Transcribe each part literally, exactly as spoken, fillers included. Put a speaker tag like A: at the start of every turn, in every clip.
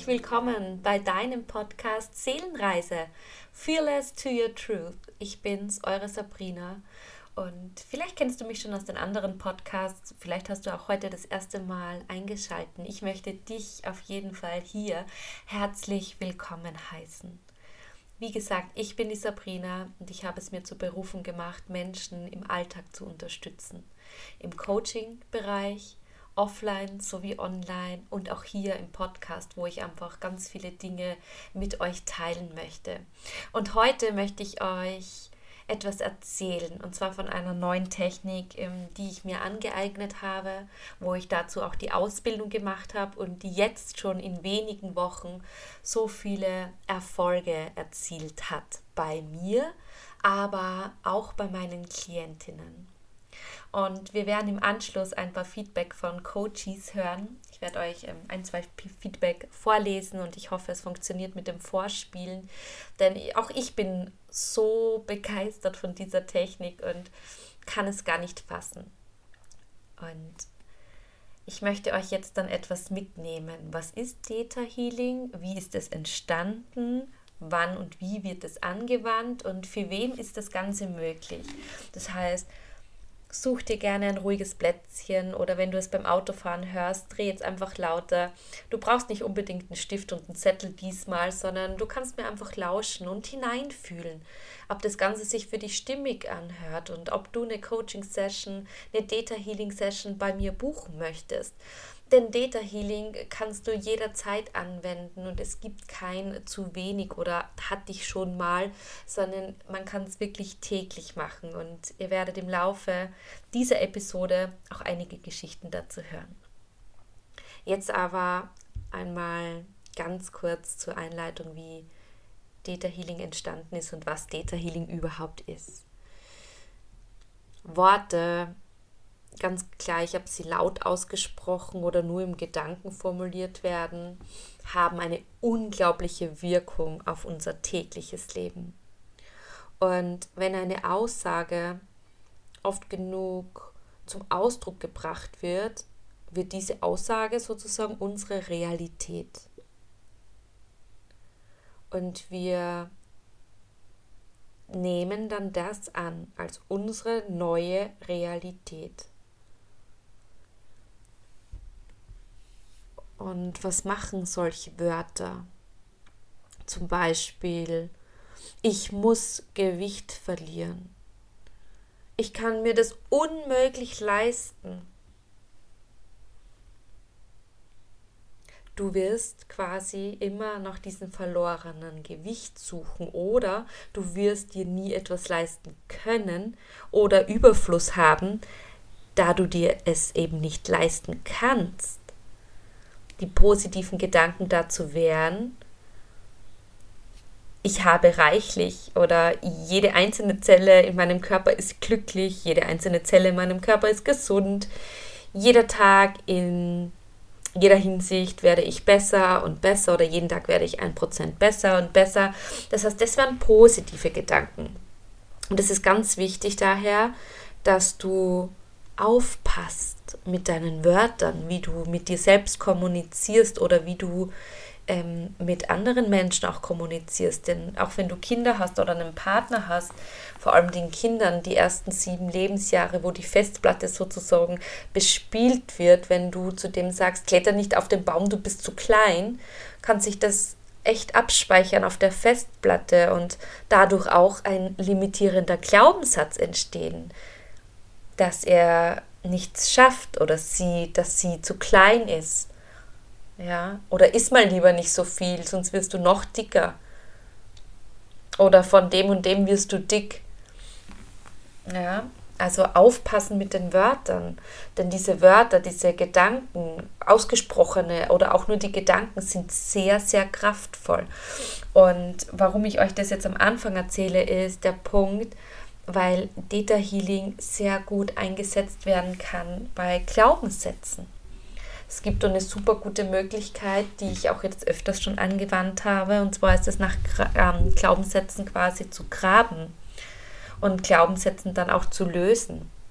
A: willkommen bei deinem Podcast Seelenreise. Fearless to your truth. Ich bin's, eure Sabrina. Und vielleicht kennst du mich schon aus den anderen Podcasts. Vielleicht hast du auch heute das erste Mal eingeschaltet. Ich möchte dich auf jeden Fall hier herzlich willkommen heißen. Wie gesagt, ich bin die Sabrina und ich habe es mir zur Berufung gemacht, Menschen im Alltag zu unterstützen. Im Coaching-Bereich, offline sowie online und auch hier im Podcast, wo ich einfach ganz viele Dinge mit euch teilen möchte. Und heute möchte ich euch etwas erzählen, und zwar von einer neuen Technik, die ich mir angeeignet habe, wo ich dazu auch die Ausbildung gemacht habe und die jetzt schon in wenigen Wochen so viele Erfolge erzielt hat bei mir, aber auch bei meinen Klientinnen. Und wir werden im Anschluss ein paar Feedback von Coaches hören. Ich werde euch ähm, ein, zwei Feedback vorlesen und ich hoffe, es funktioniert mit dem Vorspielen. Denn auch ich bin so begeistert von dieser Technik und kann es gar nicht fassen. Und ich möchte euch jetzt dann etwas mitnehmen. Was ist Theta Healing? Wie ist es entstanden? Wann und wie wird es angewandt? Und für wen ist das Ganze möglich? Das heißt, such dir gerne ein ruhiges Plätzchen oder wenn du es beim Autofahren hörst, dreh jetzt einfach lauter. Du brauchst nicht unbedingt einen Stift und einen Zettel diesmal, sondern du kannst mir einfach lauschen und hineinfühlen, ob das Ganze sich für dich stimmig anhört und ob du eine Coaching-Session, eine Theta-Healing-Session bei mir buchen möchtest. Denn Theta Healing kannst du jederzeit anwenden und es gibt kein zu wenig oder hatte ich schon mal, sondern man kann es wirklich täglich machen und ihr werdet im Laufe dieser Episode auch einige Geschichten dazu hören. Jetzt aber einmal ganz kurz zur Einleitung, wie Theta Healing entstanden ist und was Theta Healing überhaupt ist. Worte, ganz gleich, ob sie laut ausgesprochen oder nur im Gedanken formuliert werden, haben eine unglaubliche Wirkung auf unser tägliches Leben. Und wenn eine Aussage oft genug zum Ausdruck gebracht wird, wird diese Aussage sozusagen unsere Realität. Und wir nehmen dann das an als unsere neue Realität. Und was machen solche Wörter? Zum Beispiel, ich muss Gewicht verlieren. Ich kann mir das unmöglich leisten. Du wirst quasi immer nach diesem verlorenen Gewicht suchen oder du wirst dir nie etwas leisten können oder Überfluss haben, da du dir es eben nicht leisten kannst. Die positiven Gedanken dazu wären, ich habe reichlich oder jede einzelne Zelle in meinem Körper ist glücklich, jede einzelne Zelle in meinem Körper ist gesund, jeder Tag in jeder Hinsicht werde ich besser und besser oder jeden Tag werde ich ein Prozent besser und besser. Das heißt, das wären positive Gedanken. Und es ist ganz wichtig daher, dass du aufpasst mit deinen Wörtern, wie du mit dir selbst kommunizierst oder wie du ähm, mit anderen Menschen auch kommunizierst. Denn auch wenn du Kinder hast oder einen Partner hast, vor allem den Kindern, die ersten sieben Lebensjahre, wo die Festplatte sozusagen bespielt wird, wenn du zu dem sagst, kletter nicht auf den Baum, du bist zu klein, kann sich das echt abspeichern auf der Festplatte und dadurch auch ein limitierender Glaubenssatz entstehen, dass er nichts schafft oder sie, dass sie zu klein ist. Ja, oder iss mal lieber nicht so viel, sonst wirst du noch dicker. Oder von dem und dem wirst du dick. Ja, also aufpassen mit den Wörtern, denn diese Wörter, diese Gedanken, ausgesprochene oder auch nur die Gedanken sind sehr, sehr kraftvoll. Und warum ich euch das jetzt am Anfang erzähle, ist der Punkt, weil Theta Healing sehr gut eingesetzt werden kann bei Glaubenssätzen. Es gibt eine super gute Möglichkeit, die ich auch jetzt öfters schon angewandt habe, und zwar ist es nach ähm, Glaubenssätzen quasi zu graben und Glaubenssätzen dann auch zu lösen.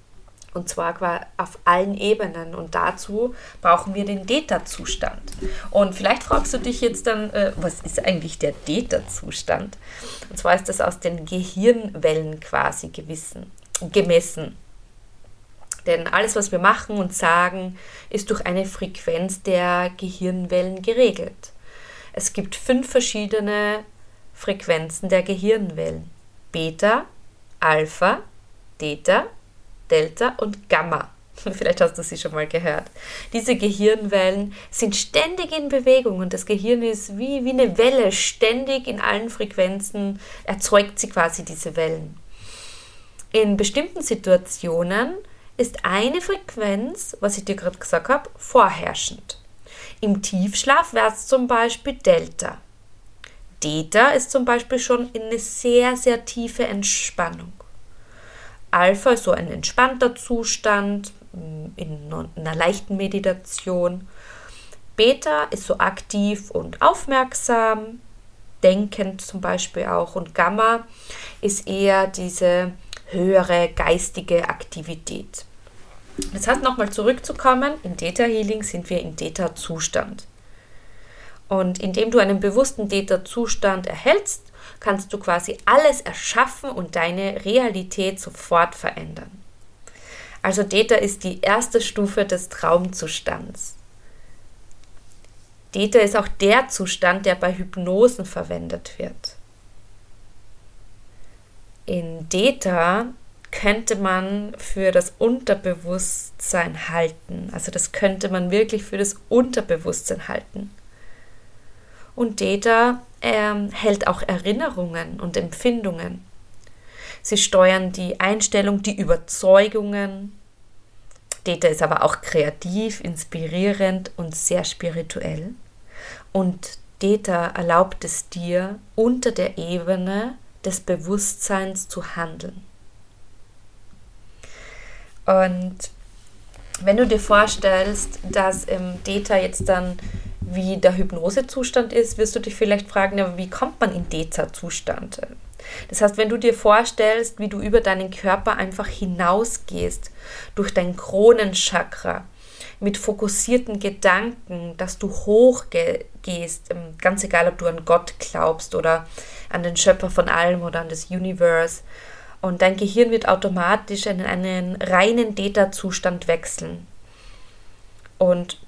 A: Und zwar auf allen Ebenen. Und dazu brauchen wir den Theta-Zustand. Und vielleicht fragst du dich jetzt dann, äh, was ist eigentlich der Theta-Zustand? Und zwar ist das aus den Gehirnwellen quasi gewissen, gemessen. Denn alles, was wir machen und sagen, ist durch eine Frequenz der Gehirnwellen geregelt. Es gibt fünf verschiedene Frequenzen der Gehirnwellen. Beta, Alpha, Theta, Delta und Gamma. Vielleicht hast du sie schon mal gehört. Diese Gehirnwellen sind ständig in Bewegung und das Gehirn ist wie, wie eine Welle, ständig in allen Frequenzen erzeugt sie quasi diese Wellen. In bestimmten Situationen ist eine Frequenz, was ich dir gerade gesagt habe, vorherrschend. Im Tiefschlaf wäre es zum Beispiel Delta. Theta ist zum Beispiel schon in eine sehr, sehr tiefe Entspannung. Alpha ist so ein entspannter Zustand in einer leichten Meditation. Beta ist so aktiv und aufmerksam, denkend zum Beispiel auch. Und Gamma ist eher diese höhere geistige Aktivität. Das heißt, nochmal zurückzukommen, im Theta Healing sind wir im Theta-Zustand. Und indem du einen bewussten Theta-Zustand erhältst, kannst du quasi alles erschaffen und deine Realität sofort verändern. Also Theta ist die erste Stufe des Traumzustands. Theta ist auch der Zustand, der bei Hypnosen verwendet wird. In Theta könnte man für das Unterbewusstsein halten. Also das könnte man wirklich für das Unterbewusstsein halten. Und Theta ähm, hält auch Erinnerungen und Empfindungen. Sie steuern die Einstellung, die Überzeugungen. Theta ist aber auch kreativ, inspirierend und sehr spirituell. Und Theta erlaubt es dir, unter der Ebene des Bewusstseins zu handeln. Und wenn du dir vorstellst, dass im Theta jetzt dann wie der Hypnosezustand ist, wirst du dich vielleicht fragen, ja, wie kommt man in Theta-Zustand? Das heißt, wenn du dir vorstellst, wie du über deinen Körper einfach hinausgehst, durch dein Kronenchakra, mit fokussierten Gedanken, dass du hochgehst, ganz egal, ob du an Gott glaubst oder an den Schöpfer von allem oder an das Universe, und dein Gehirn wird automatisch in einen reinen Theta-Zustand wechseln. Und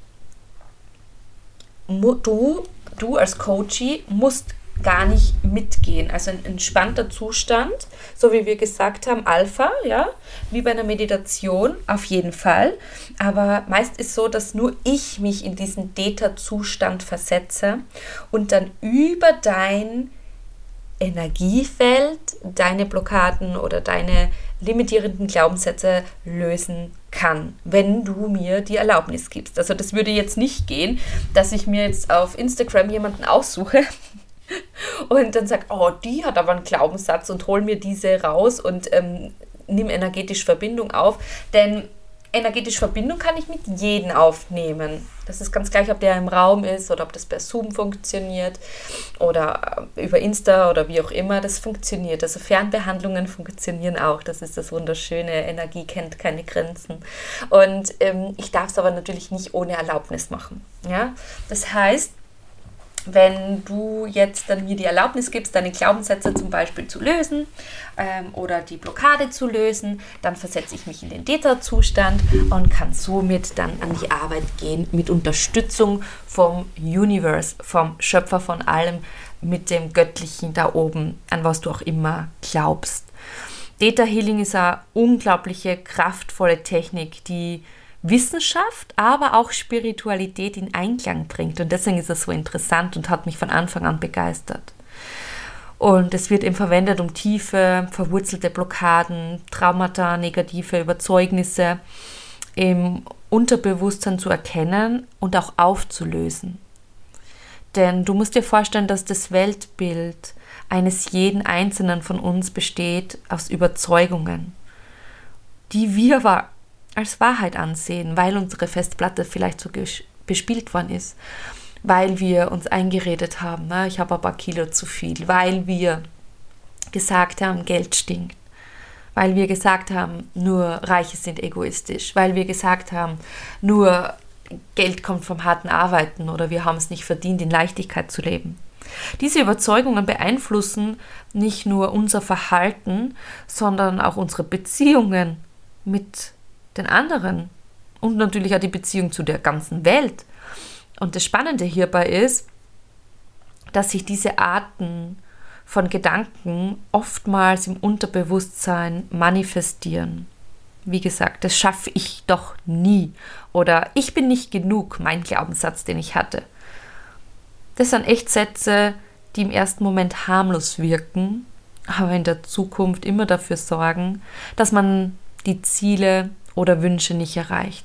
A: du, du als Coachie musst gar nicht mitgehen. Also ein entspannter Zustand, so wie wir gesagt haben, Alpha, ja, wie bei einer Meditation, auf jeden Fall. Aber meist ist so, dass nur ich mich in diesen Theta-Zustand versetze und dann über dein Energiefeld deine Blockaden oder deine limitierenden Glaubenssätze lösen kann, wenn du mir die Erlaubnis gibst. Also das würde jetzt nicht gehen, dass ich mir jetzt auf Instagram jemanden aussuche und dann sage, oh, die hat aber einen Glaubenssatz und hol mir diese raus und ähm, nimm energetisch Verbindung auf, denn energetische Verbindung kann ich mit jedem aufnehmen. Das ist ganz gleich, ob der im Raum ist oder ob das per Zoom funktioniert oder über Insta oder wie auch immer, das funktioniert. Also Fernbehandlungen funktionieren auch. Das ist das Wunderschöne. Energie kennt keine Grenzen. Und ähm, ich darf es aber natürlich nicht ohne Erlaubnis machen. Ja? Das heißt, wenn du jetzt dann mir die Erlaubnis gibst, deine Glaubenssätze zum Beispiel zu lösen ähm, oder die Blockade zu lösen, dann versetze ich mich in den Theta-Zustand und kann somit dann an die Arbeit gehen mit Unterstützung vom Universe, vom Schöpfer von allem, mit dem Göttlichen da oben, an was du auch immer glaubst. Theta Healing ist eine unglaubliche, kraftvolle Technik, die Wissenschaft, aber auch Spiritualität in Einklang bringt. Und deswegen ist es so interessant und hat mich von Anfang an begeistert. Und es wird eben verwendet, um tiefe, verwurzelte Blockaden, Traumata, negative Überzeugnisse im Unterbewusstsein zu erkennen und auch aufzulösen. Denn du musst dir vorstellen, dass das Weltbild eines jeden Einzelnen von uns besteht aus Überzeugungen, die wir aber als Wahrheit ansehen, weil unsere Festplatte vielleicht so bespielt worden ist, weil wir uns eingeredet haben, na, ich habe ein paar Kilo zu viel, weil wir gesagt haben, Geld stinkt, weil wir gesagt haben, nur Reiche sind egoistisch, weil wir gesagt haben, nur Geld kommt vom harten Arbeiten oder wir haben es nicht verdient, in Leichtigkeit zu leben. Diese Überzeugungen beeinflussen nicht nur unser Verhalten, sondern auch unsere Beziehungen mit den anderen und natürlich auch die Beziehung zu der ganzen Welt. Und das Spannende hierbei ist, dass sich diese Arten von Gedanken oftmals im Unterbewusstsein manifestieren. Wie gesagt, das schaffe ich doch nie oder ich bin nicht genug, mein Glaubenssatz, den ich hatte. Das sind echt Sätze, die im ersten Moment harmlos wirken, aber in der Zukunft immer dafür sorgen, dass man die Ziele oder Wünsche nicht erreicht.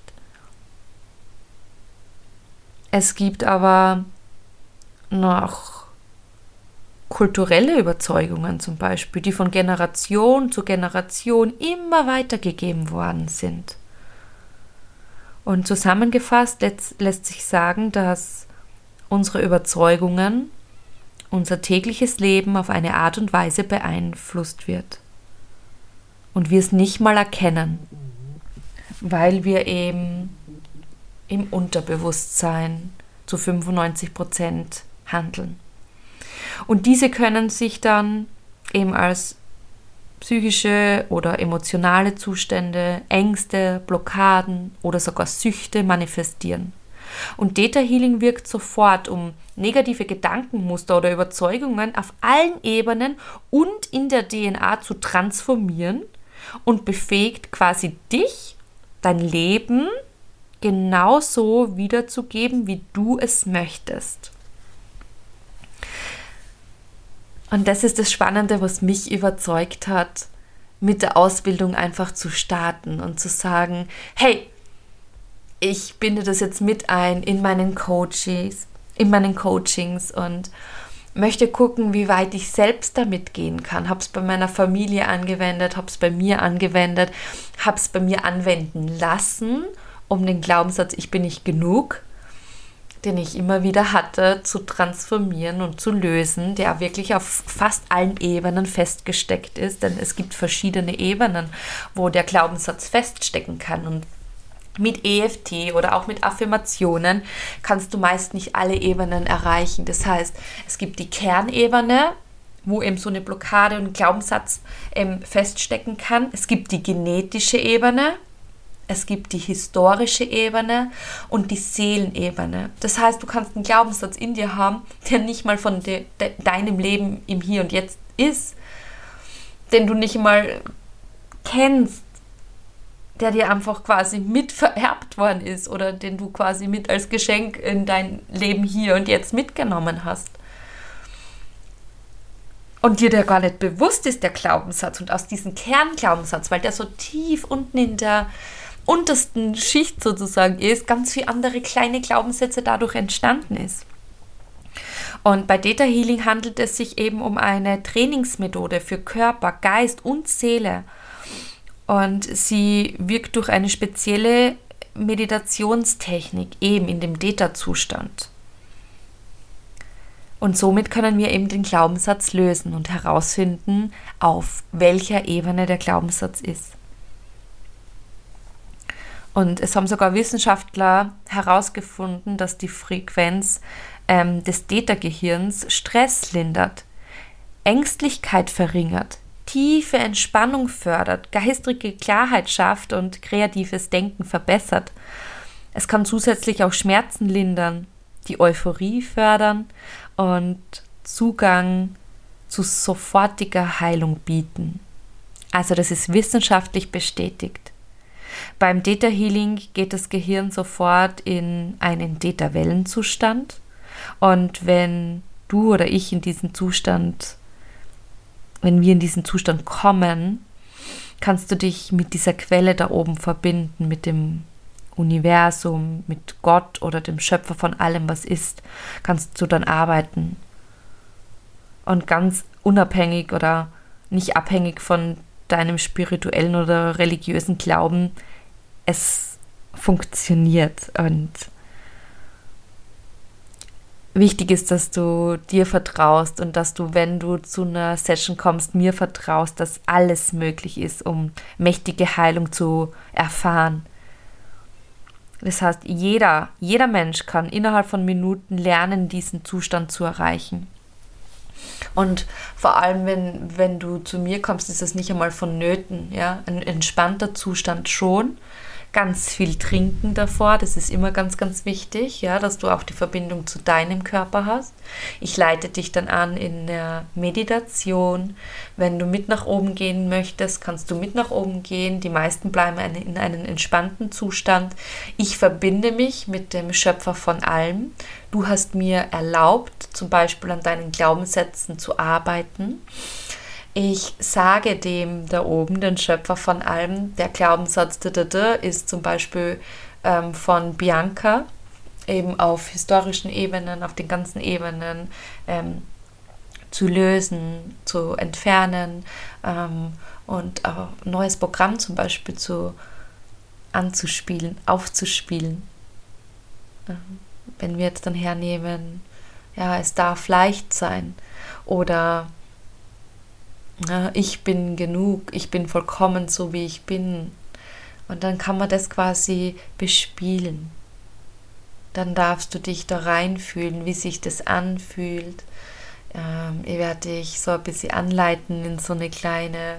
A: Es gibt aber noch kulturelle Überzeugungen zum Beispiel, die von Generation zu Generation immer weitergegeben worden sind. Und zusammengefasst lässt, lässt sich sagen, dass unsere Überzeugungen, unser tägliches Leben auf eine Art und Weise beeinflusst wird. Und wir es nicht mal erkennen, weil wir eben im Unterbewusstsein zu fünfundneunzig Prozent handeln. Und diese können sich dann eben als psychische oder emotionale Zustände, Ängste, Blockaden oder sogar Süchte manifestieren. Und Theta Healing wirkt sofort, um negative Gedankenmuster oder Überzeugungen auf allen Ebenen und in der D N A zu transformieren und befähigt quasi dich, dein Leben genauso wiederzugeben, wie du es möchtest. Und das ist das Spannende, was mich überzeugt hat, mit der Ausbildung einfach zu starten und zu sagen, hey, ich binde das jetzt mit ein in meinen Coaches, in meinen Coachings und möchte gucken, wie weit ich selbst damit gehen kann. Habe es bei meiner Familie angewendet, habe es bei mir angewendet, habe es bei mir anwenden lassen, um den Glaubenssatz, ich bin nicht genug, den ich immer wieder hatte, zu transformieren und zu lösen, der wirklich auf fast allen Ebenen festgesteckt ist, denn es gibt verschiedene Ebenen, wo der Glaubenssatz feststecken kann. Und mit E F T oder auch mit Affirmationen kannst du meist nicht alle Ebenen erreichen. Das heißt, es gibt die Kernebene, wo eben so eine Blockade und Glaubenssatz ähm, feststecken kann. Es gibt die genetische Ebene, es gibt die historische Ebene und die Seelenebene. Das heißt, du kannst einen Glaubenssatz in dir haben, der nicht mal von de, de, deinem Leben im Hier und Jetzt ist, den du nicht mal kennst, der dir einfach quasi mit vererbt worden ist oder den du quasi mit als Geschenk in dein Leben hier und jetzt mitgenommen hast. Und dir der gar nicht bewusst ist, der Glaubenssatz, und aus diesem Kernglaubenssatz, weil der so tief unten in der untersten Schicht sozusagen ist, ganz viele andere kleine Glaubenssätze dadurch entstanden ist. Und bei Theta Healing handelt es sich eben um eine Trainingsmethode für Körper, Geist und Seele. Und sie wirkt durch eine spezielle Meditationstechnik eben in dem Theta-Zustand. Und somit können wir eben den Glaubenssatz lösen und herausfinden, auf welcher Ebene der Glaubenssatz ist. Und es haben sogar Wissenschaftler herausgefunden, dass die Frequenz ähm, des Theta-Gehirns Stress lindert, Ängstlichkeit verringert, tiefe Entspannung fördert, geistige Klarheit schafft und kreatives Denken verbessert. Es kann zusätzlich auch Schmerzen lindern, die Euphorie fördern und Zugang zu sofortiger Heilung bieten. Also das ist wissenschaftlich bestätigt. Beim Theta Healing geht das Gehirn sofort in einen Theta-Wellenzustand, und wenn du oder ich in diesen Zustand Wenn wir in diesen Zustand kommen, kannst du dich mit dieser Quelle da oben verbinden, mit dem Universum, mit Gott oder dem Schöpfer von allem, was ist, kannst du dann arbeiten. Und ganz unabhängig oder nicht abhängig von deinem spirituellen oder religiösen Glauben, es funktioniert. Und wichtig ist, dass du dir vertraust und dass du, wenn du zu einer Session kommst, mir vertraust, dass alles möglich ist, um mächtige Heilung zu erfahren. Das heißt, jeder, jeder Mensch kann innerhalb von Minuten lernen, diesen Zustand zu erreichen. Und vor allem, wenn, wenn du zu mir kommst, ist das nicht einmal vonnöten. Ja? Ein entspannter Zustand schon. Ganz viel trinken davor, das ist immer ganz, ganz wichtig, ja, dass du auch die Verbindung zu deinem Körper hast. Ich leite dich dann an in der Meditation. Wenn du mit nach oben gehen möchtest, kannst du mit nach oben gehen. Die meisten bleiben in einem entspannten Zustand. Ich verbinde mich mit dem Schöpfer von allem. Du hast mir erlaubt, zum Beispiel an deinen Glaubenssätzen zu arbeiten. Ich sage dem da oben, den Schöpfer von allem, der Glaubenssatz ist zum Beispiel ähm, von Bianca, eben auf historischen Ebenen, auf den ganzen Ebenen ähm, zu lösen, zu entfernen ähm, und auch ein neues Programm zum Beispiel zu anzuspielen, aufzuspielen. Ähm, wenn wir jetzt dann hernehmen, ja, es darf leicht sein oder ja, ich bin genug, ich bin vollkommen so, wie ich bin. Und dann kann man das quasi bespielen. Dann darfst du dich da reinfühlen, wie sich das anfühlt. Ähm, ich werde dich so ein bisschen anleiten in so eine kleine,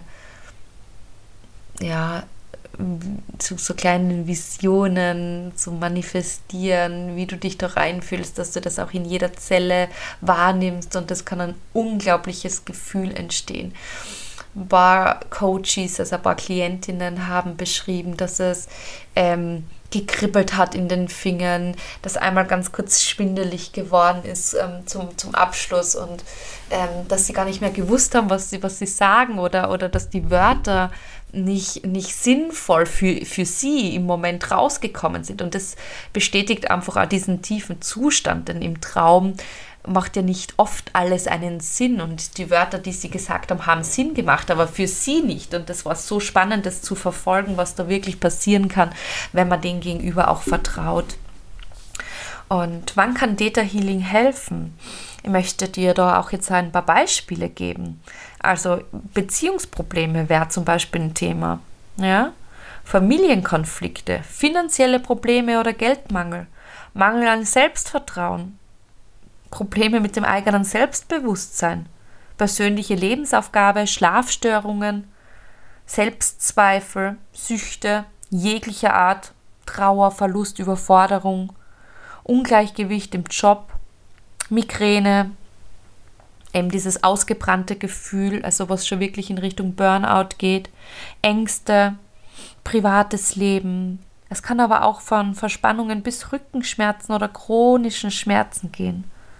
A: ja, zu so kleinen Visionen, zu manifestieren, wie du dich da reinfühlst, dass du das auch in jeder Zelle wahrnimmst und das kann ein unglaubliches Gefühl entstehen. Ein paar Coaches, also ein paar Klientinnen haben beschrieben, dass es ähm, gekribbelt hat in den Fingern, dass einmal ganz kurz schwindelig geworden ist ähm, zum, zum Abschluss und ähm, dass sie gar nicht mehr gewusst haben, was sie, was sie sagen oder, oder dass die Wörter nicht, nicht sinnvoll für, für sie im Moment rausgekommen sind. Und das bestätigt einfach auch diesen tiefen Zustand, denn im Traum macht ja nicht oft alles einen Sinn und die Wörter, die sie gesagt haben, haben Sinn gemacht, aber für sie nicht. Und das war so spannend, das zu verfolgen, was da wirklich passieren kann, wenn man dem Gegenüber auch vertraut. Und wann kann Theta Healing helfen? Ich möchte dir da auch jetzt ein paar Beispiele geben. Also Beziehungsprobleme wäre zum Beispiel ein Thema. Ja? Familienkonflikte, finanzielle Probleme oder Geldmangel, Mangel an Selbstvertrauen, Probleme mit dem eigenen Selbstbewusstsein, persönliche Lebensaufgabe, Schlafstörungen, Selbstzweifel, Süchte jeglicher Art, Trauer, Verlust, Überforderung, Ungleichgewicht im Job, Migräne, eben dieses ausgebrannte Gefühl, also was schon wirklich in Richtung Burnout geht, Ängste, privates Leben. Es kann aber auch von Verspannungen bis Rückenschmerzen oder chronischen Schmerzen gehen.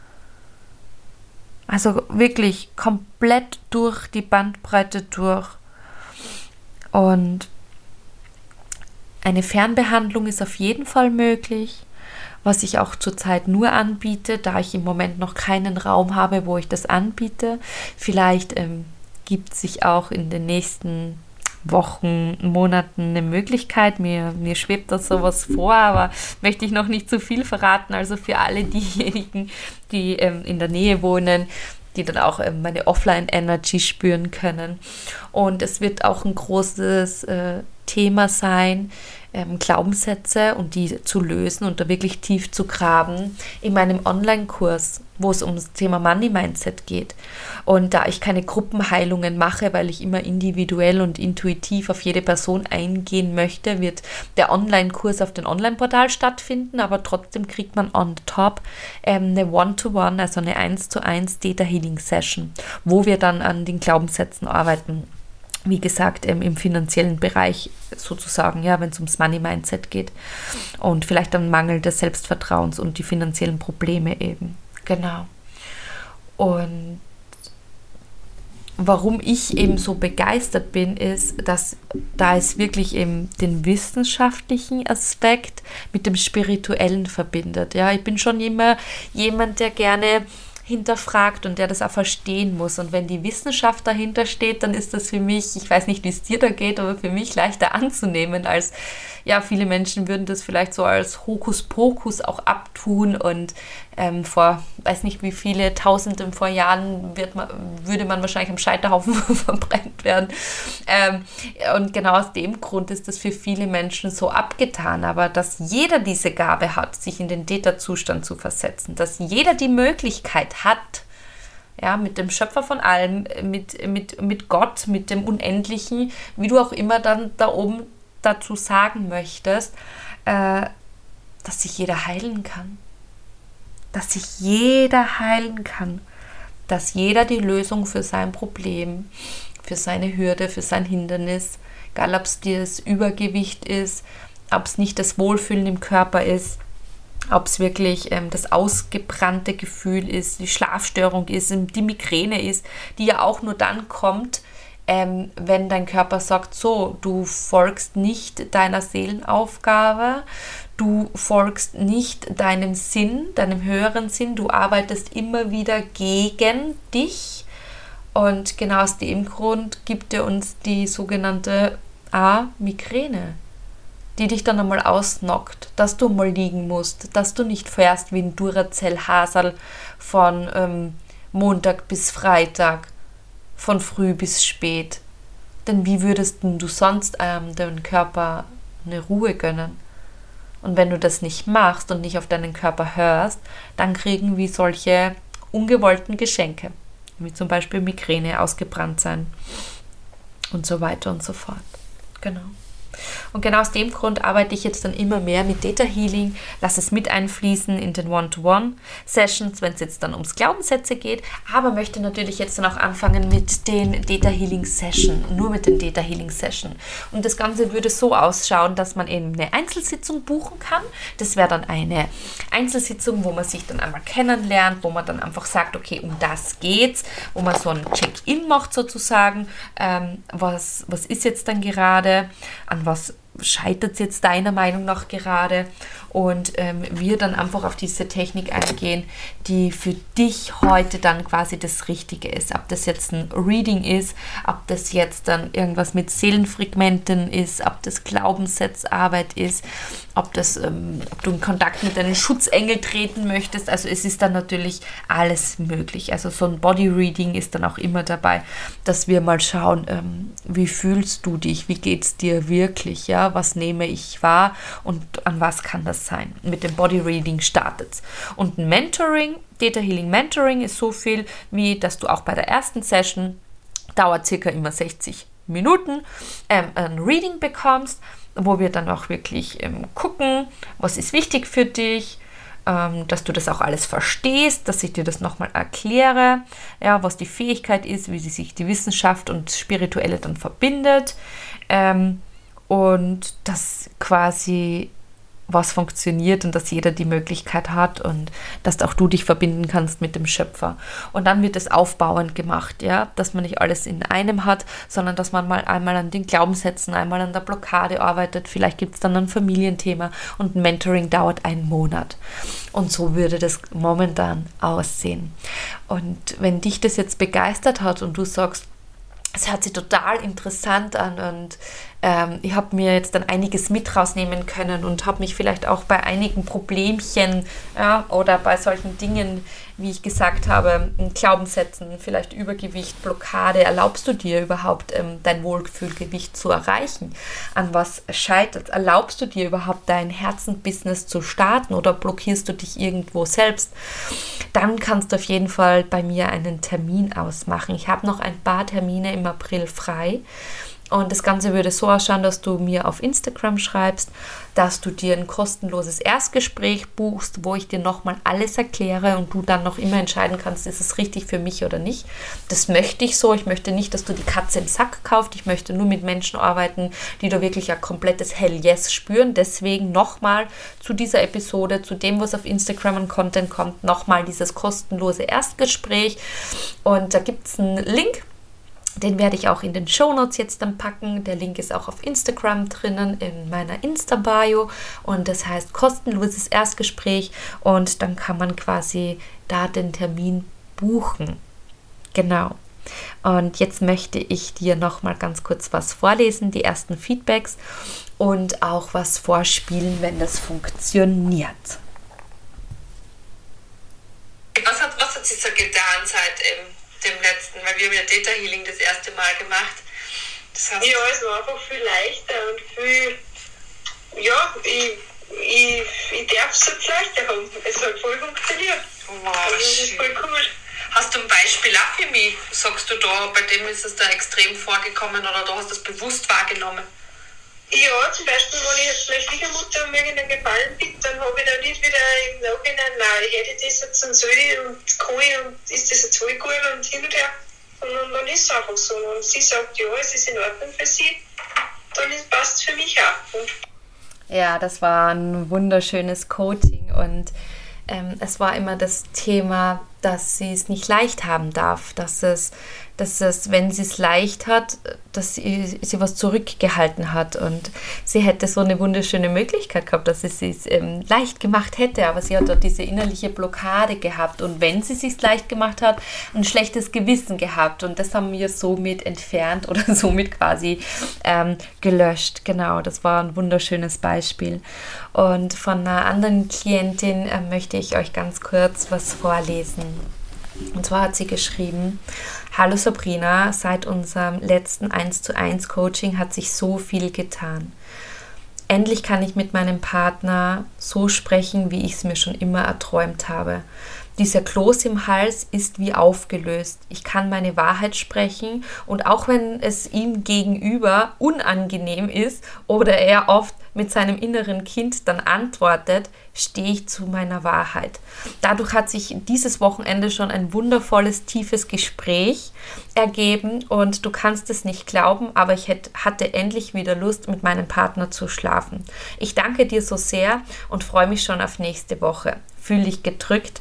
A: Also wirklich komplett durch die Bandbreite durch. Und eine Fernbehandlung ist auf jeden Fall möglich, was ich auch zurzeit nur anbiete, da ich im Moment noch keinen Raum habe, wo ich das anbiete. Vielleicht ähm, gibt es sich auch in den nächsten Wochen, Monaten eine Möglichkeit. Mir, mir schwebt da sowas vor, aber möchte ich noch nicht zu viel verraten. Also für alle diejenigen, die ähm, in der Nähe wohnen, die dann auch ähm, meine Offline-Energy spüren können. Und es wird auch ein großes äh, Thema sein, ähm, Glaubenssätze und die zu lösen und da wirklich tief zu graben in meinem Online-Kurs, wo es um das Thema Money-Mindset geht. Und da ich keine Gruppenheilungen mache, weil ich immer individuell und intuitiv auf jede Person eingehen möchte, wird der Online-Kurs auf dem Online-Portal stattfinden, aber trotzdem kriegt man on top ähm, eine One-to-One, also eine eins zu eins Theta Healing Session, wo wir dann an den Glaubenssätzen arbeiten. Wie gesagt, ähm, im finanziellen Bereich sozusagen, ja, wenn es ums Money-Mindset geht und vielleicht am Mangel des Selbstvertrauens und die finanziellen Probleme eben. Genau. Und warum ich eben so begeistert bin, ist, dass da es wirklich eben den wissenschaftlichen Aspekt mit dem Spirituellen verbindet. Ja, ich bin schon immer jemand, der gerne hinterfragt und der das auch verstehen muss. Und wenn die Wissenschaft dahinter steht, dann ist das für mich, ich weiß nicht, wie es dir da geht, aber für mich leichter anzunehmen, als, ja, viele Menschen würden das vielleicht so als Hokuspokus auch abtun und ähm, vor, weiß nicht wie viele Tausenden vor Jahren wird man, würde man wahrscheinlich am Scheiterhaufen verbrennt werden. Ähm, und genau aus dem Grund ist das für viele Menschen so abgetan. Aber dass jeder diese Gabe hat, sich in den Theta-Zustand zu versetzen, dass jeder die Möglichkeit hat, ja, mit dem Schöpfer von allem, mit, mit, mit Gott, mit dem Unendlichen, wie du auch immer dann da oben dazu sagen möchtest, äh, dass sich jeder heilen kann. Dass sich jeder heilen kann. Dass jeder die Lösung für sein Problem, für seine Hürde, für sein Hindernis, egal ob es dir das Übergewicht ist, ob es nicht das Wohlfühlen im Körper ist, ob es wirklich ähm, das ausgebrannte Gefühl ist, die Schlafstörung ist, die Migräne ist, die ja auch nur dann kommt, ähm, wenn dein Körper sagt, so, du folgst nicht deiner Seelenaufgabe, du folgst nicht deinem Sinn, deinem höheren Sinn, du arbeitest immer wieder gegen dich. Und genau aus dem Grund gibt er uns die sogenannte A-Migräne, die dich dann einmal ausnockt, dass du mal liegen musst, dass du nicht fährst wie ein Duracell-Hasel von ähm, Montag bis Freitag, von früh bis spät. Denn wie würdest du sonst ähm, deinem Körper eine Ruhe gönnen? Und wenn du das nicht machst und nicht auf deinen Körper hörst, dann kriegen wir solche ungewollten Geschenke, wie zum Beispiel Migräne, ausgebrannt sein und so weiter und so fort. Genau. Und genau aus dem Grund arbeite ich jetzt dann immer mehr mit Theta Healing, lasse es mit einfließen in den One-to-One-Sessions, wenn es jetzt dann ums Glaubenssätze geht, aber möchte natürlich jetzt dann auch anfangen mit den Theta Healing Session, nur mit den Theta Healing Session. Und das Ganze würde so ausschauen, dass man eben eine Einzelsitzung buchen kann. Das wäre dann eine Einzelsitzung, wo man sich dann einmal kennenlernt, wo man dann einfach sagt, okay, um das geht's, wo man so ein Check-in macht sozusagen, ähm, was, was ist jetzt dann gerade, an was scheitert es jetzt deiner Meinung nach gerade, und ähm, wir dann einfach auf diese Technik eingehen, die für dich heute dann quasi das Richtige ist. Ob das jetzt ein Reading ist, ob das jetzt dann irgendwas mit Seelenfragmenten ist, ob das Glaubenssatzarbeit ist, ob, das, ähm, ob du in Kontakt mit deinen Schutzengel treten möchtest. Also es ist dann natürlich alles möglich. Also so ein Body-Reading ist dann auch immer dabei, dass wir mal schauen, ähm, wie fühlst du dich, wie geht es dir wirklich, ja, was nehme ich wahr und an was kann das sein. Mit dem Body Reading startet. Und ein Mentoring, Theta Healing Mentoring ist so viel, wie dass du auch bei der ersten Session, dauert circa immer sechzig Minuten, ähm, ein Reading bekommst, wo wir dann auch wirklich ähm, gucken, was ist wichtig für dich, ähm, dass du das auch alles verstehst, dass ich dir das nochmal erkläre, ja, was die Fähigkeit ist, wie sich die Wissenschaft und Spirituelle dann verbindet, ähm, und dass quasi was funktioniert und dass jeder die Möglichkeit hat und dass auch du dich verbinden kannst mit dem Schöpfer. Und dann wird es aufbauend gemacht, ja, dass man nicht alles in einem hat, sondern dass man mal einmal an den Glaubenssätzen, einmal an der Blockade arbeitet. Vielleicht gibt es dann ein Familienthema, und ein Mentoring dauert einen Monat. Und so würde das momentan aussehen. Und wenn dich das jetzt begeistert hat und du sagst, es hört sich total interessant an und ähm, ich habe mir jetzt dann einiges mit rausnehmen können und habe mich vielleicht auch bei einigen Problemchen, ja, oder bei solchen Dingen, wie ich gesagt habe, Glaubenssätzen, vielleicht Übergewicht, Blockade, erlaubst du dir überhaupt ähm, dein Wohlfühlgewicht zu erreichen? An was scheitert? Erlaubst du dir überhaupt dein Herzenbusiness zu starten oder blockierst du dich irgendwo selbst? Dann kannst du auf jeden Fall bei mir einen Termin ausmachen. Ich habe noch ein paar Termine im April frei. Und das Ganze würde so ausschauen, dass du mir auf Instagram schreibst, dass du dir ein kostenloses Erstgespräch buchst, wo ich dir nochmal alles erkläre und du dann noch immer entscheiden kannst, ist es richtig für mich oder nicht. Das möchte ich so. Ich möchte nicht, dass du die Katze im Sack kaufst. Ich möchte nur mit Menschen arbeiten, die da wirklich ein komplettes Hell Yes spüren. Deswegen nochmal zu dieser Episode, zu dem, was auf Instagram an Content kommt, nochmal dieses kostenlose Erstgespräch. Und da gibt es einen Link. Den werde ich auch in den Shownotes jetzt dann packen. Der Link ist auch auf Instagram drinnen, in meiner Insta-Bio. Und das heißt kostenloses Erstgespräch. Und dann kann man quasi da den Termin buchen. Genau. Und jetzt möchte ich dir noch mal ganz kurz was vorlesen, die ersten Feedbacks und auch was vorspielen, wenn das funktioniert.
B: Was hat, was hat sich so getan seit ähm, dem letzten, weil wir haben ja Theta Healing das erste Mal gemacht. Das heißt, ja, es war einfach viel leichter und viel, ja, ich, ich, ich darf es jetzt leichter haben. Es hat voll funktioniert. Wow, also, das ist voll cool. Hast du ein Beispiel auch für mich? Sagst du da, bei dem ist es da extrem vorgekommen oder du hast das bewusst wahrgenommen? Ja, zum Beispiel, wenn ich jetzt meine Schwiegermutter um irgendeinen Gefallen bitte, dann habe ich da nicht wieder im Nachhinein, nein, ich hätte das jetzt und soll ich und kann ich und ist das jetzt voll gut und hin und her. Und, und dann ist es einfach so. Und sie sagt, ja, es ist in Ordnung für sie, dann passt es für mich auch. Und
A: ja, das war ein wunderschönes Coaching und ähm, es war immer das Thema, dass sie es nicht leicht haben darf, dass es, dass es, wenn sie es leicht hat, dass sie, sie was zurückgehalten hat und sie hätte so eine wunderschöne Möglichkeit gehabt, dass sie es ähm, leicht gemacht hätte, aber sie hat dort diese innerliche Blockade gehabt und wenn sie es sich leicht gemacht hat, ein schlechtes Gewissen gehabt und das haben wir somit entfernt oder somit quasi ähm, gelöscht. Genau, das war ein wunderschönes Beispiel. Und von einer anderen Klientin äh, möchte ich euch ganz kurz was vorlesen. Und zwar hat sie geschrieben: Hallo Sabrina, seit unserem letzten eins zu eins Coaching hat sich so viel getan. Endlich kann ich mit meinem Partner so sprechen, wie ich es mir schon immer erträumt habe. Dieser Kloß im Hals ist wie aufgelöst. Ich kann meine Wahrheit sprechen und auch wenn es ihm gegenüber unangenehm ist oder er oft mit seinem inneren Kind dann antwortet, stehe ich zu meiner Wahrheit. Dadurch hat sich dieses Wochenende schon ein wundervolles, tiefes Gespräch ergeben und du kannst es nicht glauben, aber ich hätte, hatte endlich wieder Lust, mit meinem Partner zu schlafen. Ich danke dir so sehr und freue mich schon auf nächste Woche. Fühl dich gedrückt.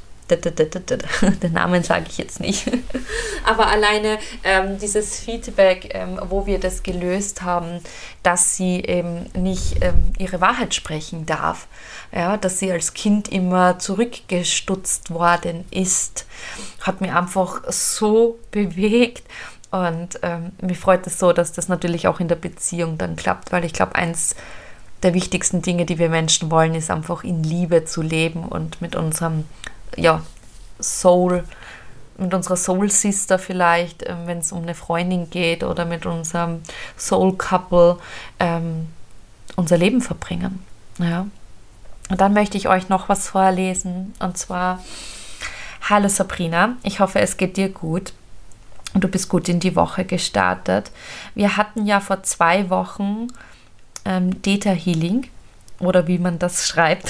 A: Den Namen sage ich jetzt nicht. Aber alleine ähm, dieses Feedback, ähm, wo wir das gelöst haben, dass sie eben nicht ähm, ihre Wahrheit sprechen darf, ja, dass sie als Kind immer zurückgestutzt worden ist, hat mich einfach so bewegt. Und ähm, mich freut es so, dass das natürlich auch in der Beziehung dann klappt, weil ich glaube, eins der wichtigsten Dinge, die wir Menschen wollen, ist einfach in Liebe zu leben und mit unserem ja, Soul, mit unserer Soul Sister vielleicht, ähm, wenn es um eine Freundin geht oder mit unserem Soul Couple ähm, unser Leben verbringen. Ja. Und dann möchte ich euch noch was vorlesen und zwar: Hallo Sabrina, ich hoffe, es geht dir gut und du bist gut in die Woche gestartet. Wir hatten ja vor zwei Wochen ähm, Theta Healing oder wie man das schreibt.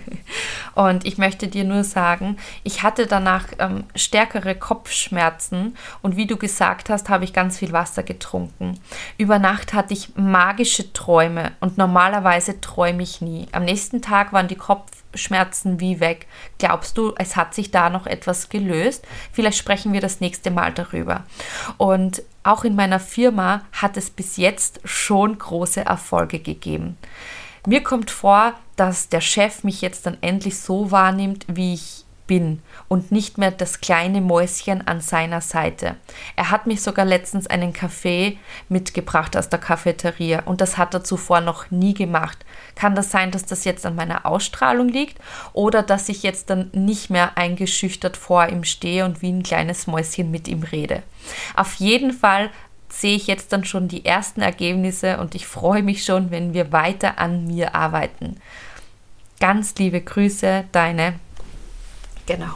A: Und ich möchte dir nur sagen, ich hatte danach ähm, stärkere Kopfschmerzen und wie du gesagt hast, habe ich ganz viel Wasser getrunken. Über Nacht hatte ich magische Träume und normalerweise träume ich nie. Am nächsten Tag waren die Kopfschmerzen wie weg. Glaubst du, es hat sich da noch etwas gelöst? Vielleicht sprechen wir das nächste Mal darüber. Und auch in meiner Firma hat es bis jetzt schon große Erfolge gegeben. Mir kommt vor, dass der Chef mich jetzt dann endlich so wahrnimmt, wie ich bin und nicht mehr das kleine Mäuschen an seiner Seite. Er hat mich sogar letztens einen Kaffee mitgebracht aus der Cafeteria und das hat er zuvor noch nie gemacht. Kann das sein, dass das jetzt an meiner Ausstrahlung liegt oder dass ich jetzt dann nicht mehr eingeschüchtert vor ihm stehe und wie ein kleines Mäuschen mit ihm rede? Auf jeden Fall sehe ich jetzt dann schon die ersten Ergebnisse und ich freue mich schon, wenn wir weiter an mir arbeiten. Ganz liebe Grüße, deine. Genau.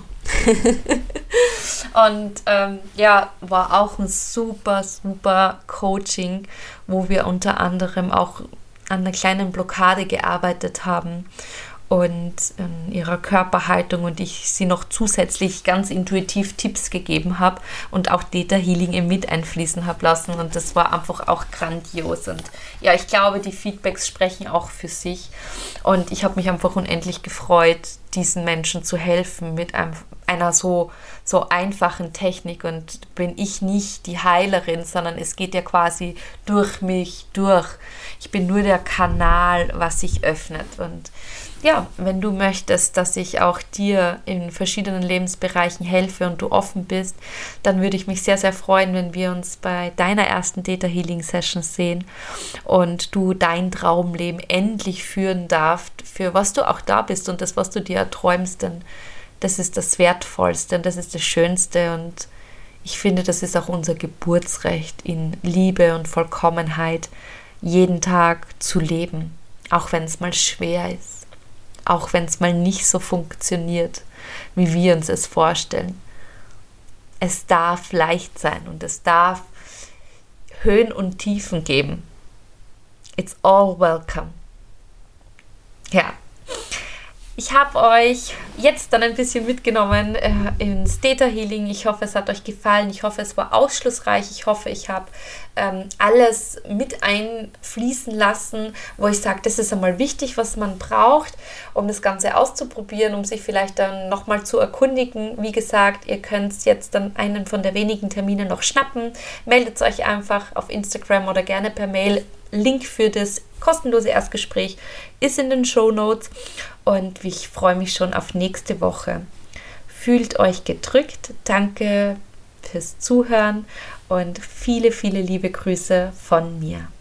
A: Und ähm, ja, war auch ein super, super Coaching, wo wir unter anderem auch an einer kleinen Blockade gearbeitet haben und in ihrer Körperhaltung und ich sie noch zusätzlich ganz intuitiv Tipps gegeben habe und auch Theta Healing im mit einfließen habe lassen und das war einfach auch grandios und ja, ich glaube, die Feedbacks sprechen auch für sich und ich habe mich einfach unendlich gefreut, diesen Menschen zu helfen mit einem, einer so so einfachen Technik und bin ich nicht die Heilerin, sondern es geht ja quasi durch mich durch. Ich bin nur der Kanal, was sich öffnet. Und ja, wenn du möchtest, dass ich auch dir in verschiedenen Lebensbereichen helfe und du offen bist, dann würde ich mich sehr, sehr freuen, wenn wir uns bei deiner ersten Theta Healing Session sehen und du dein Traumleben endlich führen darfst, für was du auch da bist und das, was du dir erträumst, denn das ist das Wertvollste und das ist das Schönste und ich finde, das ist auch unser Geburtsrecht, in Liebe und Vollkommenheit jeden Tag zu leben, auch wenn es mal schwer ist. Auch wenn es mal nicht so funktioniert, wie wir uns es vorstellen. Es darf leicht sein und es darf Höhen und Tiefen geben. It's all welcome. Ja, ich habe euch jetzt dann ein bisschen mitgenommen äh, ins Theta Healing. Ich hoffe, es hat euch gefallen. Ich hoffe, es war aufschlussreich. Ich hoffe, ich habe ähm, alles mit einfließen lassen, wo ich sage, das ist einmal wichtig, was man braucht, um das Ganze auszuprobieren, um sich vielleicht dann nochmal zu erkundigen. Wie gesagt, ihr könnt jetzt dann einen von der wenigen Termine noch schnappen. Meldet euch einfach auf Instagram oder gerne per Mail. Link für das kostenlose Erstgespräch ist in den Shownotes und ich freue mich schon auf nächste Woche. Fühlt euch gedrückt. Danke fürs Zuhören und viele, viele liebe Grüße von mir.